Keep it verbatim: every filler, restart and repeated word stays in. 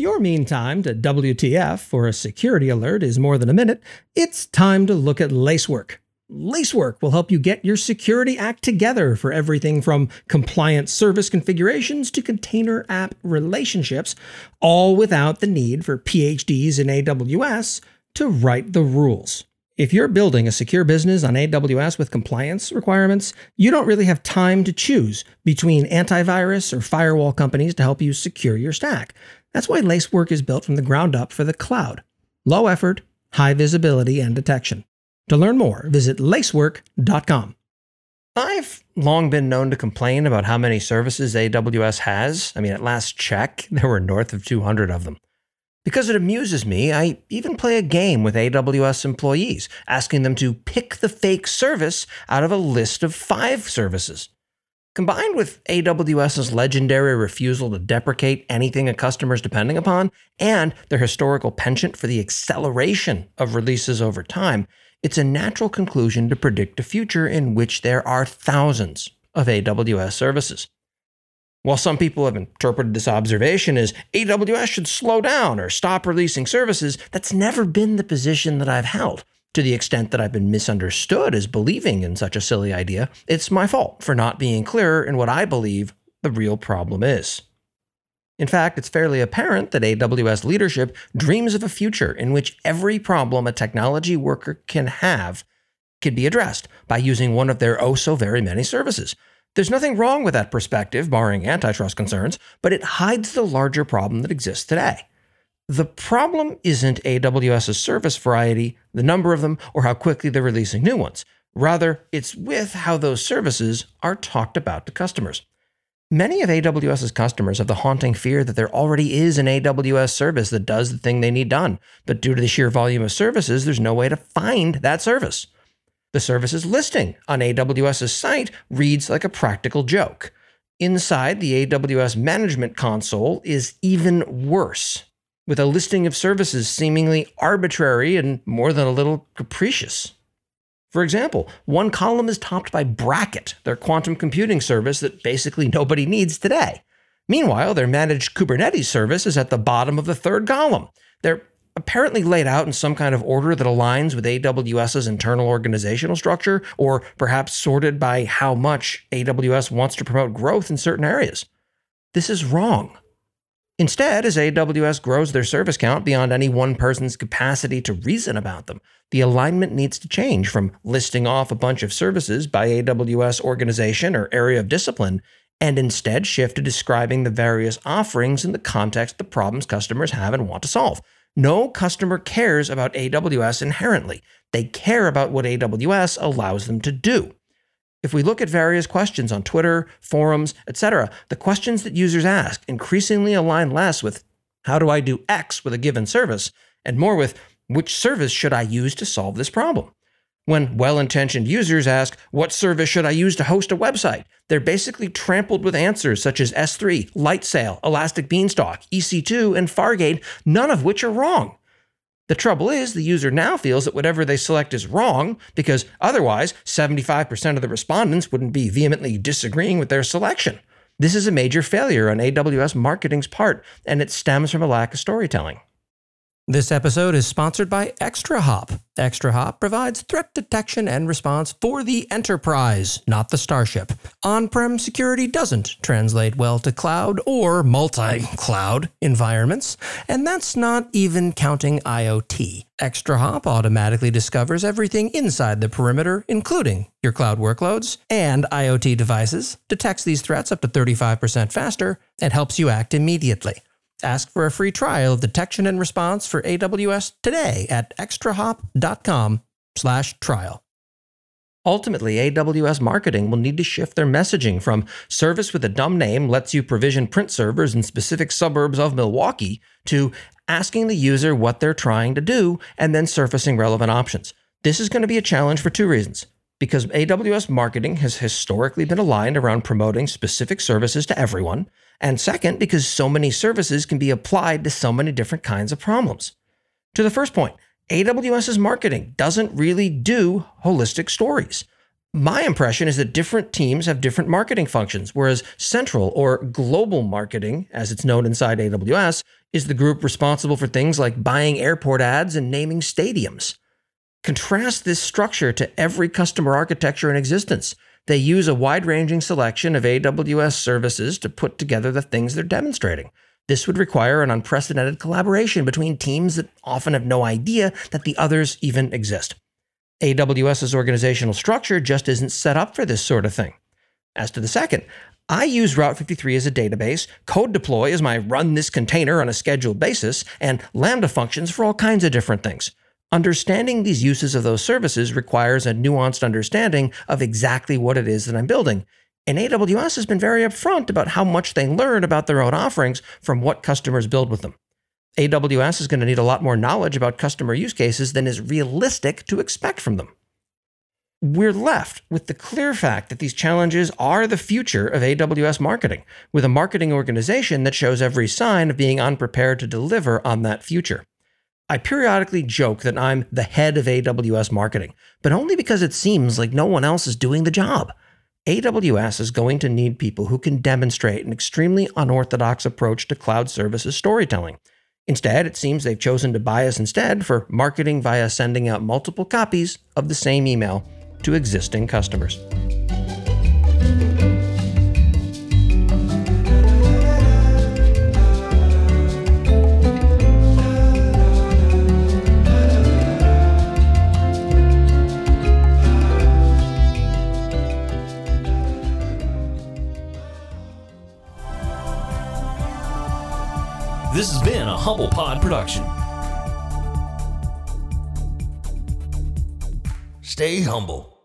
your mean time to W T F for a security alert is more than a minute, it's time to look at Lacework. Lacework will help you get your security act together for everything from compliant service configurations to container app relationships, all without the need for P H Ds in A W S to write the rules. If you're building a secure business on A W S with compliance requirements, you don't really have time to choose between antivirus or firewall companies to help you secure your stack. That's why Lacework is built from the ground up for the cloud. Low effort, high visibility, and detection. To learn more, visit lacework dot com. I've long been known to complain about how many services A W S has. I mean, at last check, there were north of two hundred of them. Because it amuses me, I even play a game with A W S employees, asking them to pick the fake service out of a list of five services. Combined with AWS's legendary refusal to deprecate anything a customer's depending upon, and their historical penchant for the acceleration of releases over time, it's a natural conclusion to predict a future in which there are thousands of A W S services. While some people have interpreted this observation as A W S should slow down or stop releasing services, that's never been the position that I've held. To the extent that I've been misunderstood as believing in such a silly idea, it's my fault for not being clearer in what I believe the real problem is. In fact, it's fairly apparent that A W S leadership dreams of a future in which every problem a technology worker can have can be addressed by using one of their oh so very many services. There's nothing wrong with that perspective, barring antitrust concerns, but it hides the larger problem that exists today. The problem isn't AWS's service variety, the number of them, or how quickly they're releasing new ones. Rather, it's with how those services are talked about to customers. Many of AWS's customers have the haunting fear that there already is an A W S service that does the thing they need done, but due to the sheer volume of services, there's no way to find that service. The services listing on AWS's site reads like a practical joke. Inside, the A W S management console is even worse, with a listing of services seemingly arbitrary and more than a little capricious. For example, one column is topped by Bracket, their quantum computing service that basically nobody needs today. Meanwhile, their managed Kubernetes service is at the bottom of the third column. They're apparently laid out in some kind of order that aligns with AWS's internal organizational structure, or perhaps sorted by how much A W S wants to promote growth in certain areas. This is wrong. Instead, as A W S grows their service count beyond any one person's capacity to reason about them, the alignment needs to change from listing off a bunch of services by A W S organization or area of discipline, and instead shift to describing the various offerings in the context of the problems customers have and want to solve. No customer cares about A W S inherently. They care about what A W S allows them to do. If we look at various questions on Twitter, forums, et cetera, the questions that users ask increasingly align less with how do I do X with a given service, and more with which service should I use to solve this problem. When well-intentioned users ask, what service should I use to host a website? They're basically trampled with answers such as S three, Lightsail, Elastic Beanstalk, E C two, and Fargate, none of which are wrong. The trouble is, the user now feels that whatever they select is wrong, because otherwise, seventy-five percent of the respondents wouldn't be vehemently disagreeing with their selection. This is a major failure on A W S marketing's part, and it stems from a lack of storytelling. This episode is sponsored by ExtraHop. ExtraHop provides threat detection and response for the enterprise, not the starship. On-prem security doesn't translate well to cloud or multi-cloud environments, and that's not even counting IoT. ExtraHop automatically discovers everything inside the perimeter, including your cloud workloads and IoT devices, detects these threats up to thirty-five percent faster, and helps you act immediately. Ask for a free trial of detection and response for A W S today at extrahop.com slash trial. Ultimately, A W S marketing will need to shift their messaging from service with a dumb name lets you provision print servers in specific suburbs of Milwaukee to asking the user what they're trying to do and then surfacing relevant options. This is going to be a challenge for two reasons. Because A W S marketing has historically been aligned around promoting specific services to everyone, and second, because so many services can be applied to so many different kinds of problems. To the first point, AWS's marketing doesn't really do holistic stories. My impression is that different teams have different marketing functions, whereas central or global marketing, as it's known inside A W S, is the group responsible for things like buying airport ads and naming stadiums. Contrast this structure to every customer architecture in existence. They use a wide-ranging selection of A W S services to put together the things they're demonstrating. This would require an unprecedented collaboration between teams that often have no idea that the others even exist. AWS's organizational structure just isn't set up for this sort of thing. As to the second, I use Route fifty-three as a database, Code Deploy is my run this container on a scheduled basis, and Lambda functions for all kinds of different things. Understanding these uses of those services requires a nuanced understanding of exactly what it is that I'm building. And A W S has been very upfront about how much they learn about their own offerings from what customers build with them. A W S is going to need a lot more knowledge about customer use cases than is realistic to expect from them. We're left with the clear fact that these challenges are the future of A W S marketing, with a marketing organization that shows every sign of being unprepared to deliver on that future. I periodically joke that I'm the head of A W S marketing, but only because it seems like no one else is doing the job. A W S is going to need people who can demonstrate an extremely unorthodox approach to cloud services storytelling. Instead, it seems they've chosen to bias instead for marketing via sending out multiple copies of the same email to existing customers. This has been a Humble Pod production. Stay humble.